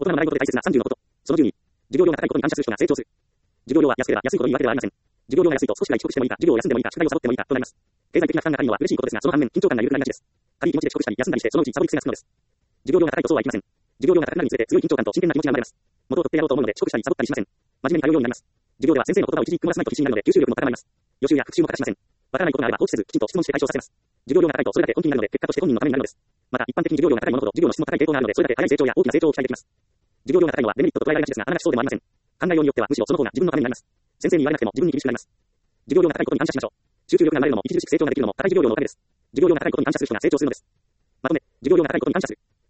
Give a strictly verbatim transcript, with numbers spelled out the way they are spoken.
大人の習い事で大切なさんじゅうのこと。そのじゅうに、授業料が高いことに感謝する人が成長する。授業料が安ければ安いほどいいわけではありません。授業料が安いと少しは遅刻してもいいか、授業を休んでもいいか、宿題をサボってもいいかとなります。経済的な負担が高いのは嬉しいことですが、その反面、緊張感が緩くなりがちです。軽い気持ちで遅刻したり休んだりして、そのうちサボり癖がつくのです。授業料が高いとそうはいきません。授業料が高くなるにつれて強い緊張感と真剣な気持ちが生まれます。元を取ってやろうと思うので遅刻したりサボったりしません。真面目に通うようになります。授業では先生の言葉を一時曇らさないと必死になるので吸収力も高まります。予習や復習も欠かしません。わからないことがあれば放置せず、きちんと質問して解消させます。授業料が高いとそれだけ本気になるので、結果として本人のためになるのです。また、一般的に授業料が高いものほど授業の質も高い傾向があるので、それだけ早い成長や大きな成長を期待できます。授業料が高いのはデメリットと捉えられがちですが、あながちそうでもありません。考えようによってはむしろその方が自分のためになります。先生に言われなくても自分に厳しくなります。授業料が高いことに感謝しましょう。集中力が生まれるのも著しく成長ができるのも高い授業料のおかげです。授業料が高いことに感謝する人が成長するのです。まとめ、授業料が高いことに感謝する。